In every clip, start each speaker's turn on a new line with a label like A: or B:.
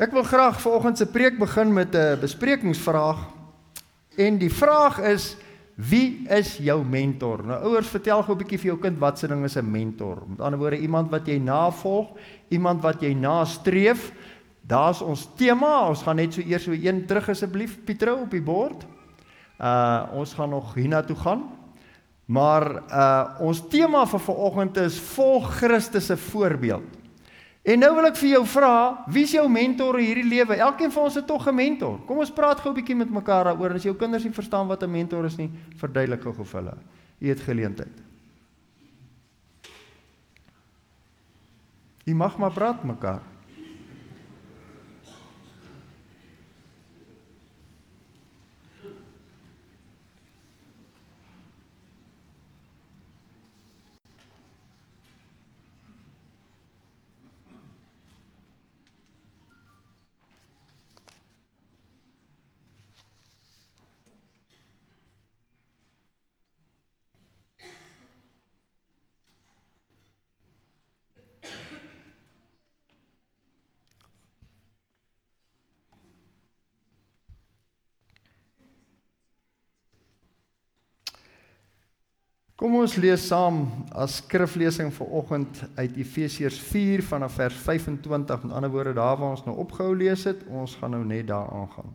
A: Ek wil graag vanoggend se preek begin met 'n besprekingsvraag. En die vraag is, wie is jou mentor? Nou ouers, vertel gou 'n bietjie vir jou kind wat se ding is 'n mentor. Met ander woorde, iemand wat jy navolg, iemand wat jy nastreef. Daar's ons tema. Ons gaan net so eers so een terug asseblief, Pietro, op die bord. Ons gaan nog hiernatoe gaan. Maar ons tema vir vanoggend is volg Christus se voorbeeld. En nou wil ek vir jou vra, wie is jou mentor in hierdie lewe? Elkeen van ons het tog 'n mentor. Kom ons praat gou 'n bietjie met mekaar daaroor. As jou kinders nie verstaan wat 'n mentor is nie, verduidelik gou vir hulle. Jy het geleentheid. Jy mag maar praat met mekaar. Kom ons lees saam as skriflesing vanoggend uit Efesiërs 4 vanaf vers 25, met ander woorde daar waar ons nou opgehou lees het, ons gaan nou net daar aangaan.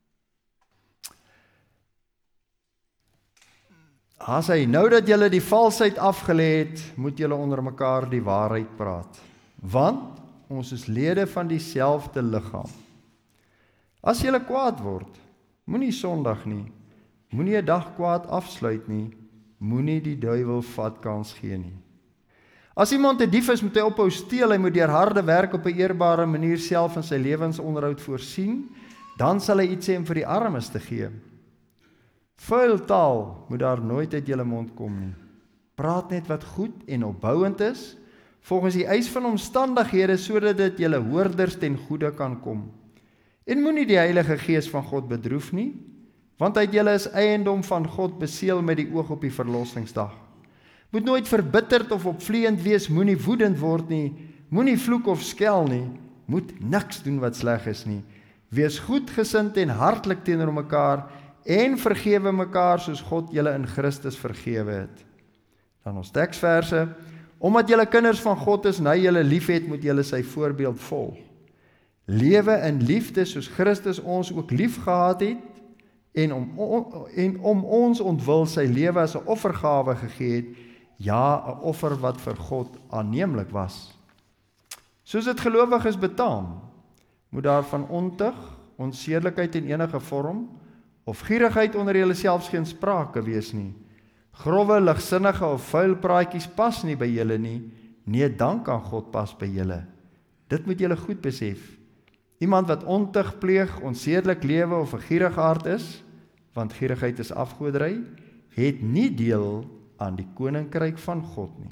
A: As hy, nou dat julle die valsheid afgelê het, moet julle onder mekaar die waarheid praat, want ons is lede van dieselfde liggaam. As julle kwaad word, moenie sondig nie, moenie 'n dag kwaad afsluit nie, moenie die duiwel vatkans gee nie. As iemand 'n dief is, moet hy ophou steel, hy moet deur harde werk op 'n eerbare manier self in sy lewensonderhoud voorsien, dan sal hy iets hê om vir die armes te gee. Vuil taal moet daar nooit uit julle mond kom nie. Praat net wat goed en opbouend is, volgens die eis van omstandighede, sodat dit julle hoorders ten goeie kan kom. En moenie die Heilige Gees van God bedroef nie, want uit julle is eiendom van God beseël met die oog op die verlossingsdag. Moet nooit verbitterd of opvleend wees, moenie woedend word nie, moenie vloek of skel nie, moet niks doen wat sleg is nie. Wees goedgesind en hartlik teenoor mekaar en vergewe mekaar soos God julle in Christus vergewe het. Dan ons teksverse, omdat julle kinders van God is en hy julle liefhet, moet julle sy voorbeeld volg. Lewe in liefde soos Christus ons ook lief gehad het, en om ons ontwil sy lewe as 'n offergawe gegee het, ja, 'n offer wat vir God aanneemlik was. Soos dit gelowiges betaam, moet daar van ontug, onsedelikheid in enige vorm, of gierigheid onder julle selfs geen sprake wees nie. Grove, ligsinnige of vuil praatjies pas nie by julle nie, nee, dank aan God pas by julle. Dit moet julle goed besef. Iemand wat ontug pleeg, onsedelik lewe of 'n gierige hart is, want gierigheid is afgoderry, het nie deel aan die koninkryk van God nie.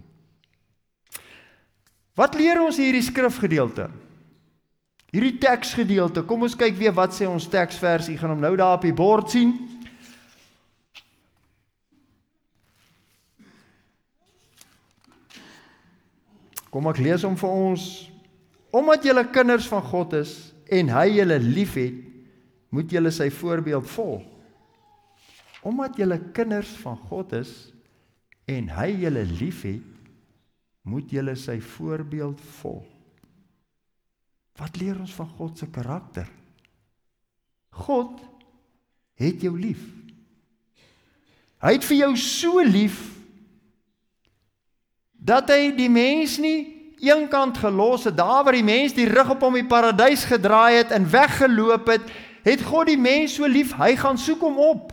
A: Wat leer ons hierdie skrifgedeelte? Hierdie teksgedeelte, kom ons kyk weer wat sê ons teksvers, jy gaan hom nou daar op die bord sien. Kom ek lees hom vir ons. Omdat julle kinders van God is, en hy julle lief het, moet julle sy voorbeeld volg. Omdat julle kinders van God is, en hy julle lief het, moet julle sy voorbeeld volg. Wat leer ons van God se karakter? God het jou lief. Hy het vir jou so lief, dat hy die mens nie eenkant gelos het, daar waar die mens die rug op hom die paradys gedraai het en weggeloop het, het God die mens so lief, hy gaan soek hom op.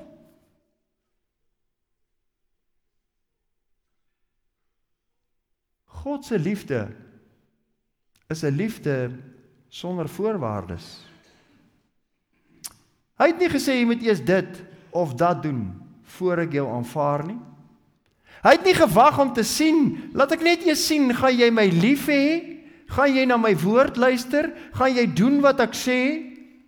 A: God se liefde is 'n liefde sonder voorwaardes. Hy het nie gesê jy moet eers dit of dat doen voor ek jou aanvaar nie. Hy het nie gewag om te sien, laat ek net eers sien, gaan jy my lief hê? Gaan jy na my woord luister? Gaan jy doen wat ek sê?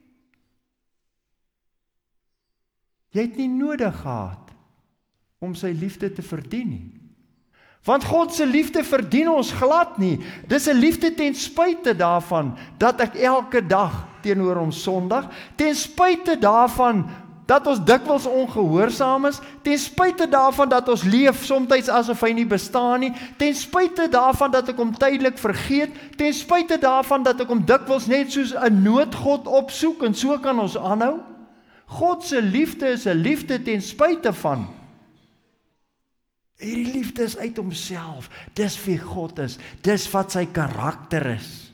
A: Jy het nie nodig gehad om sy liefde te verdien nie. Want God se liefde verdien ons glad nie. Dis 'n liefde ten spyte daarvan dat ek elke dag teenoor ons sondig, ten spyte daarvan dat ons dikwels ongehoorsaam is, ten spyte daarvan dat ons leef soms asof hy nie bestaan nie, ten spyte daarvan dat ek hom tydelik vergeet, ten spyte daarvan dat ek hom dikwels net soos 'n noodgod opsoek, en so kan ons aanhou. God se liefde is 'n liefde ten spyte van. Hierdie liefde is uit homself, dis wie God is, dis wat sy karakter is.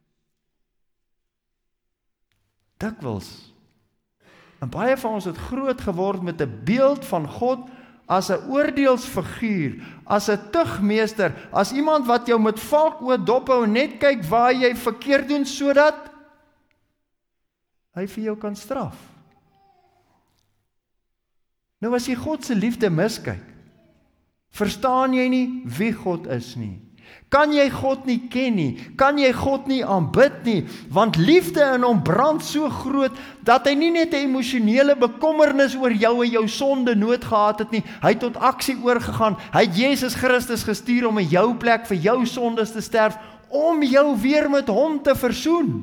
A: Dikwels, en baie van ons het groot geword met 'n beeld van God as 'n oordeelsfiguur, as 'n tugmeester, as iemand wat jou met valkoë dophou en net kyk waar jy verkeerd doen, sodat hy vir jou kan straf. Nou as jy God se liefde miskyk, verstaan jy nie wie God is nie. Kan jy God nie ken nie, kan jy God nie aanbid nie, want liefde in hom brand so groot, dat hy nie net 'n emosionele bekommernis oor jou en jou sonde nood gehad het nie, hy het tot aksie oorgegaan, hy het Jesus Christus gestuur om in jou plek vir jou sondes te sterf, om jou weer met hom te versoen.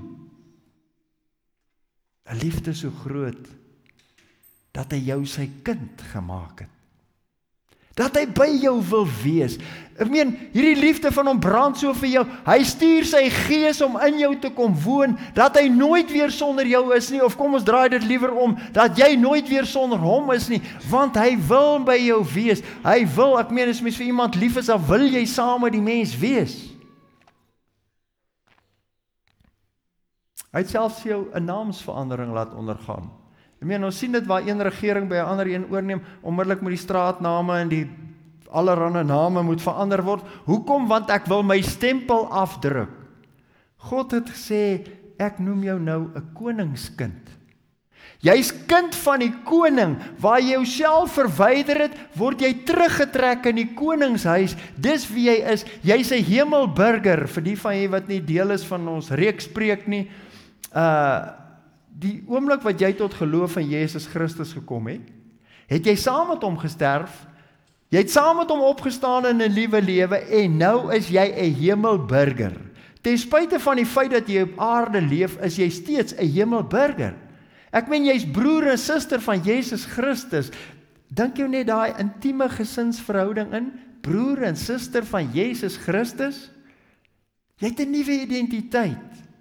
A: 'n Liefde so groot, dat hy jou sy kind gemaak het. Dat hy by jou wil wees. Ek meen, hierdie liefde van hom brand so vir jou. Hy stuur sy gees om in jou te kom woon, dat hy nooit weer sonder jou is nie, of kom ons draai dit liewer om, dat jy nooit weer sonder hom is nie, want hy wil by jou wees. Hy wil, ek meen, as mens vir iemand lief is, dan wil jy saam met die mens wees. Hy het selfs jou 'n naamsverandering laat ondergaan. Ek meen, ons sien dit waar een regering by 'n ander een oorneem, onmiddellik moet die straatname en die allerhande name moet verander word. Hoekom? Want ek wil my stempel afdruk. God het gesê, ek noem jou nou 'n koningskind. Jy's kind van die koning, waar jy jouself verwyder het, word jy teruggetrek in die koningshuis, dis wie jy is, jy's 'n hemelburger, vir die van jy wat nie deel is van ons reekspreek nie, die oomblik wat jy tot geloof in Jesus Christus gekom het jy saam met hom gesterf, jy het saam met hom opgestaan in 'n nuwe lewe, en nou is jy 'n hemelburger. Ten spyte van die feit dat jy op aarde leef, is jy steeds 'n hemelburger. Ek meen, jy's broer en suster van Jesus Christus. Dink jou net daai intieme gesinsverhouding in, broer en suster van Jesus Christus. Jy het 'n nuwe identiteit,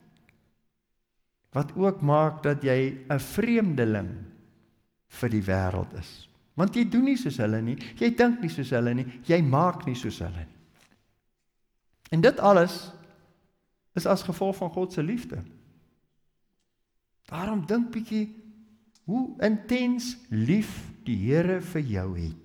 A: wat ook maak dat jy 'n vreemdeling vir die wêreld is. Want jy doen nie soos hulle nie, jy dink nie soos hulle nie, jy maak nie soos hulle nie. En dit alles is as gevolg van God se liefde. Daarom dink bietjie hoe intens lief die Here vir jou het.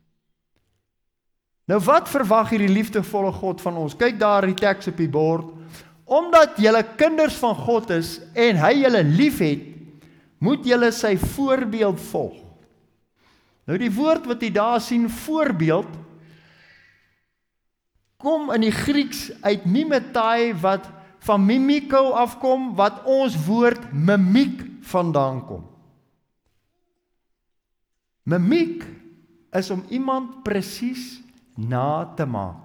A: Nou wat verwag hierdie liefdevolle God van ons? Kyk daar die teks op die bord. Omdat julle kinders van God is en hy julle lief het, moet julle sy voorbeeld volg. Nou die woord wat jy daar sien, voorbeeld, kom in die Grieks uit mimetai, wat van mimiko afkom, wat ons woord mimiek vandaan kom. Mimiek is om iemand presies na te maak.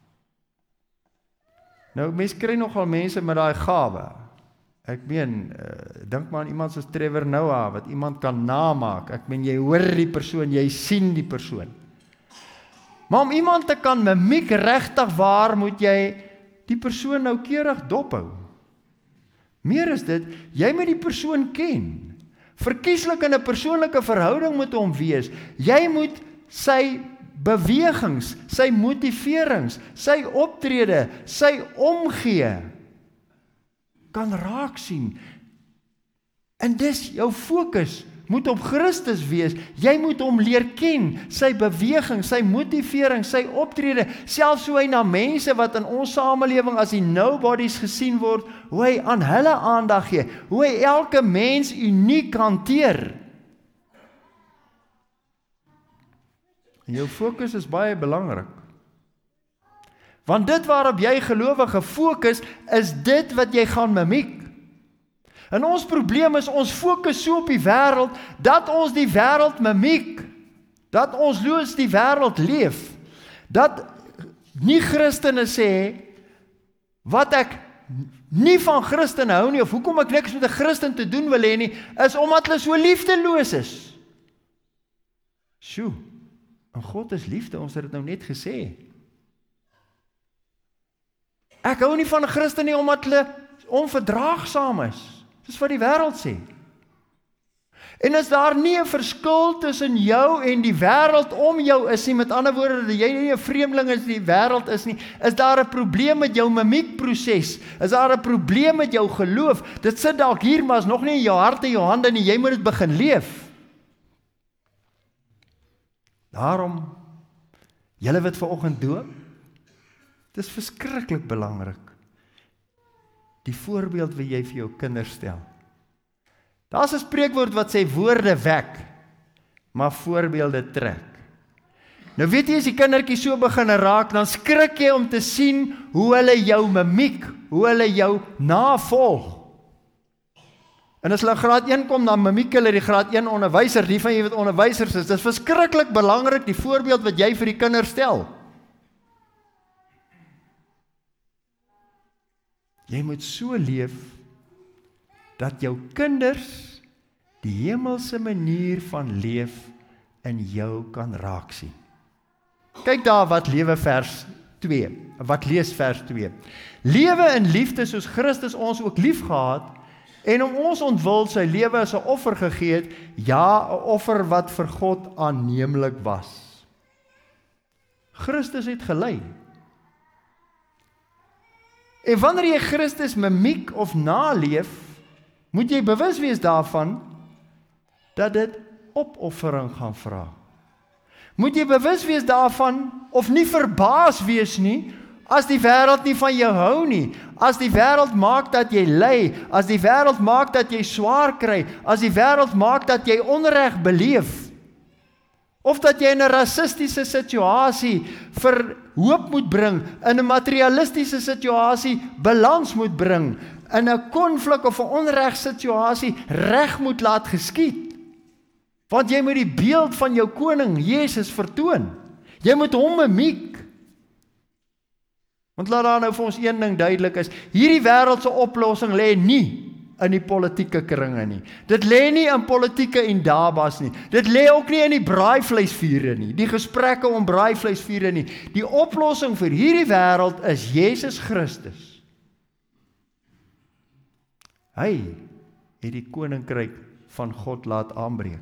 A: Nou, mens kry nogal mense met daai gawe. Ek meen, dink maar aan iemand soos Trevor Noah, wat iemand kan namaak. Ek meen, jy hoor die persoon, jy sien die persoon. Maar om iemand te kan mimiek regtig waar, moet jy die persoon noukeurig dophou. Meer is dit, jy moet die persoon ken. Verkieslik in 'n persoonlike verhouding met hom wees. Jy moet sy bewegings, sy motiverings, sy optrede, sy omgee kan raak sien. En dis jou fokus moet op Christus wees. Jy moet hom leer ken, sy beweging, sy motivering, sy optrede, selfs hoe hy na mense wat in ons samelewing as die nobodies gesien word, hoe hy aan hulle aandag gee, hoe hy elke mens uniek hanteer. En jou fokus is baie belangrik. Want dit waarop jy gelowige fokus, is dit wat jy gaan mimiek. En ons probleem is, ons fokus so op die wêreld, dat ons die wêreld mimiek, dat ons loos die wêreld leef, dat nie Christene sê, wat ek nie van Christene hou nie, of hoekom ek niks met 'n Christen te doen wil hê nie, is omdat hulle so liefdeloos is. Sjoe, en God is liefde, ons het dit nou net gesê. Ek hou nie van 'n Christen nie, omdat hulle onverdraagsaam is. Dis wat die wêreld sê. En as daar nie 'n verskil tussen jou en die wêreld om jou is nie, met ander woorde, dat jy nie 'n vreemdeling is die wêreld is nie, is daar 'n probleem met jou mimiekproses, is daar 'n probleem met jou geloof, dit sit dalk hier, maar is nog nie in jou hart en jou hande nie, jy moet dit begin leef. Daarom, julle wat vanoggend doop, dit is verskriklik belangrik, die voorbeeld wat jy vir jou kinders stel. Daar's 'n spreekwoord wat sê woorde wek, maar voorbeelde trek. Nou weet jy, as die kindertjies so begin raak, dan skrik jy om te sien hoe hulle jou mimiek, hoe hulle jou navolg. En as hulle graad 1 kom, dan mimiek hulle die graad 1 onderwyser, die van jy wat onderwysers is. Dit is verskriklik belangrik, die voorbeeld wat jy vir die kinders stel. Jy moet so leef, dat jou kinders die hemelse manier van leef in jou kan raak sien. Kyk daar wat lewe vers 2, wat lees vers 2. Lewe in liefde soos Christus ons ook lief gehad, en om ons ontwil sy lewe as 'n offer gegee het, ja, 'n offer wat vir God aanneemlik was. Christus het gelei. En wanneer jy Christus mimiek of naleef, moet jy bewus wees daarvan, dat dit opoffering gaan vra. Moet jy bewus wees daarvan, of nie verbaas wees nie, as die wêreld nie van jou hou nie, as die wêreld maak dat jy ly, as die wêreld maak dat jy swaar kry, as die wêreld maak dat jy onreg beleef, of dat jy in 'n rassistiese situasie vir hoop moet bring, in 'n materialistiese situasie balans moet bring, in 'n konflik of 'n onregsituasie reg moet laat geskied. Want jy moet die beeld van jou koning Jesus vertoon. Jy moet hom mimiek. Want laat daar nou vir ons een ding duidelik is, hierdie wêreldse oplossing lê nie in die politieke kringe nie. Dit lê nie in politieke indabas nie. Dit lê ook nie in die braaivleisvure nie, die gesprekke om braaivleisvure nie. Die oplossing vir hierdie wêreld is Jesus Christus. Hy het die koninkryk van God laat aanbreek.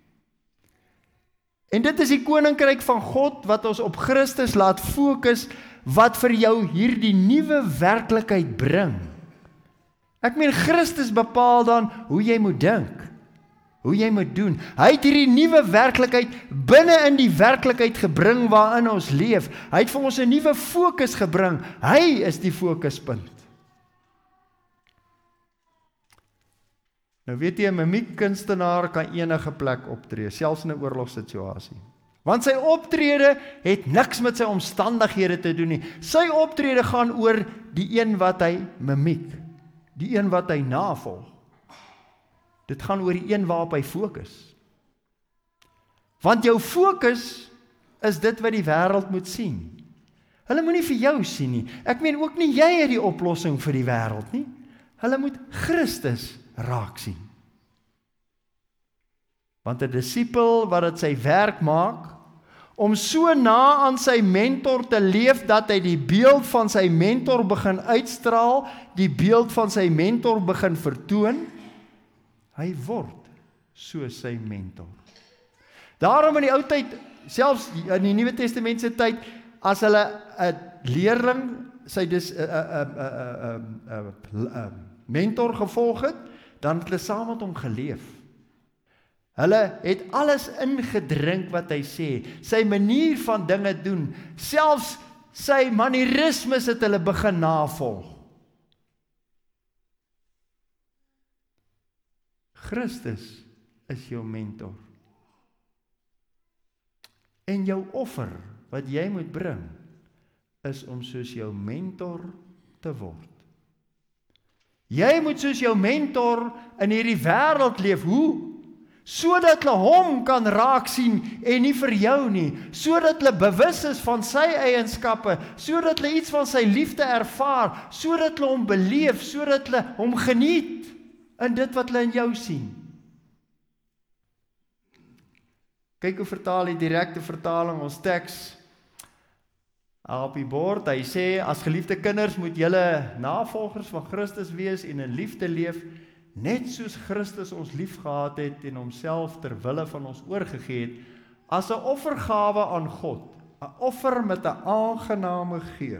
A: En dit is die koninkryk van God wat ons op Christus laat fokus, wat vir jou hierdie nuwe werklikheid bring. Ek meen, Christus bepaal dan hoe jy moet dink, hoe jy moet doen. Hy het hierdie nuwe werklikheid binne in die werklikheid gebring waarin ons leef. Hy het vir ons 'n nuwe fokus gebring. Hy is die fokuspunt. Nou weet jy, 'n mimiekkunstenaar kan enige plek optree, selfs in 'n oorlogssituasie. Want sy optrede het niks met sy omstandighede te doen nie. Sy optrede gaan oor die een wat hy mimiek, die een wat hy navolg. Dit gaan oor die een waarop hy fokus. Want jou fokus is dit wat die wêreld moet sien. Hulle moenie vir jou sien nie. Ek meen ook nie jy het die oplossing vir die wêreld nie. Hulle moet Christus raak sien. Want 'n disipel wat dit sy werk maak, om so na aan sy mentor te leef, dat hy die beeld van sy mentor begin uitstraal, die beeld van sy mentor begin vertoon, hy word so sy mentor. Daarom in die ou tyd, selfs in die Nuwe Testament se tyd, as hulle 'n leerling sy mentor gevolg het, dan het hulle saam met hom geleef. Hulle het alles ingedrink wat hy sê, sy manier van dinge doen, selfs sy manierismes het hulle begin navolg. Christus is jou mentor. En jou offer wat jy moet bring, is om soos jou mentor te word. Jy moet soos jou mentor in hierdie wêreld leef. Hoe? sodat hulle hom kan raak sien en nie vir jou nie, sodat hulle bewus is van sy eienskappe, sodat hulle iets van sy liefde ervaar, sodat hulle hom beleef, sodat hulle hom geniet in dit wat hulle in jou sien. Kyk hoe vertaal die direkte vertaling ons teks op die bord. Hy sê, as geliefde kinders moet julle navolgers van Christus wees en in liefde leef, net soos Christus ons lief gehad het en homself ter wille van ons oorgegee het, as 'n offergawe aan God, 'n offer met 'n aangename geur.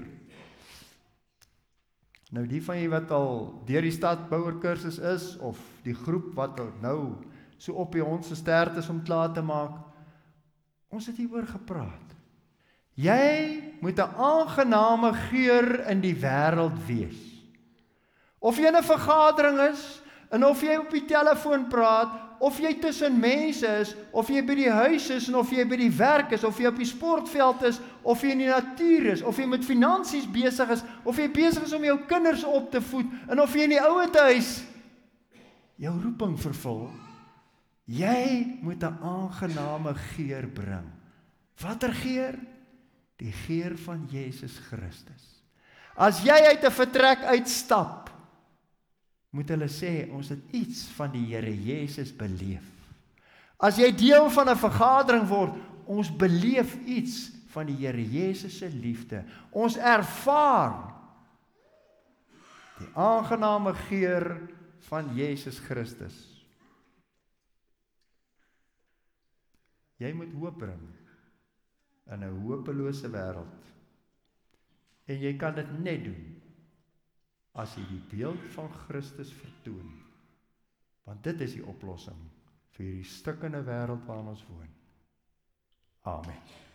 A: Nou die van julle wat al deur die stadbouer kursus is, of die groep wat nou so op die hondse stert is om klaar te maak, ons het hieroor gepraat. Jy moet 'n aangename geur in die wêreld wees. Of jy in 'n vergadering is, en of jy op die telefoon praat, of jy tussen mense is, of jy by die huis is, en of jy by die werk is, of jy op die sportveld is, of jy in die natuur is, of jy met finansies besig is, of jy besig is om jou kinders op te voed, en of jy in die ouetehuis jou roeping vervul, jy moet 'n aangename geur bring. Watter geur? Die geur van Jesus Christus. As jy uit 'n vertrek uitstap, moet hulle sê, ons het iets van die Here Jesus beleef. As jy deel van 'n vergadering word, ons beleef iets van die Here Jesus se liefde. Ons ervaar die aangename geur van Jesus Christus. Jy moet hoop bring in 'n hopelose wêreld. En jy kan dit net doen as jy die beeld van Christus vertoon. Want dit is die oplossing vir hierdie stikkende wêreld waarin ons woon. Amen.